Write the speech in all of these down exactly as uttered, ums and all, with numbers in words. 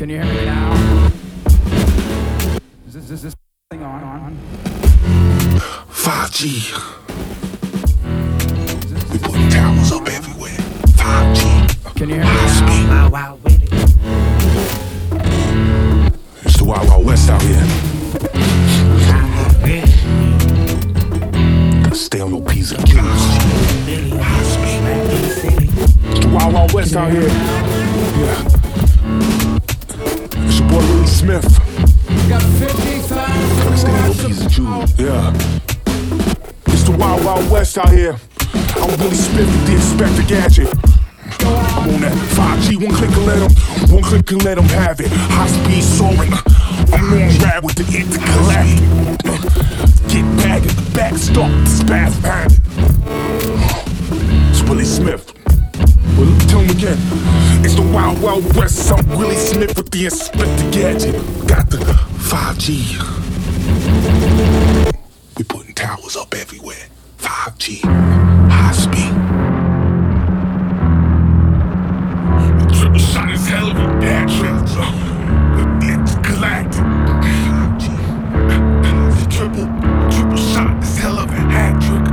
Can you hear me now? Is this, is this thing on? on? five G. We putting towers up everywhere. five G. Can you hear me now? Wow, wow, with it. It's the Wild Wild West out here. Gotta stay on your P's and Q's. It's the Wild Wild West out here. Yeah. It's your boy Willie Smith. Got fifty thousand. Gotta stay on your P's and Q's. Yeah. It's the Wild Wild West out here. I'm Willie Smith with the Inspector Gadget. I'm on that five G, one click and let them, one click and let them have it. High speed soaring, I'm on ride with the intergalactic. Get back at the back, stop the spaz panic. It's Willie Smith. Well, tell him again. It's the Wild Wild West. I'm Willie Smith with the Inspector Gadget. Got the five G. We putting towers up everywhere. five G, high speed. Triple shot is hell of a bad trip. It's galactic. The triple, triple shot is hell of a hat trick.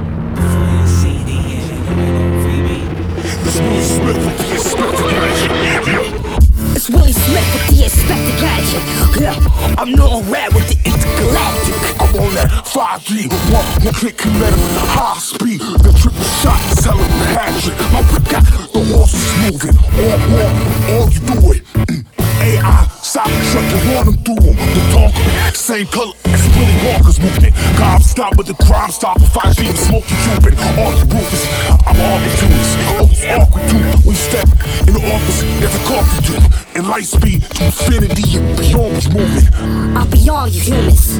It's Willie Smith with the Inspector Gadget. It's Willie Smith with the Inspector Gadget. Yeah, I'm known rad with the intergalactic. I'm on that five G, one, one click and let him high speed. The triple shot is hell of a hat trick. My brick got the horses moving. All, all, all you do it. A I, Cybertruck, you run them through them. The talker, same color as Willie Walker's movement. God stop with the crime stopper. five G, the smoke you trooping. All the roofers, I'm all the tunes. Always awkward too. When you step in the office, there's a coffee drip. In light speed, to infinity and beyond was moving. I'm beyond you humans.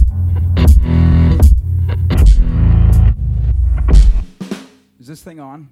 Is this thing on?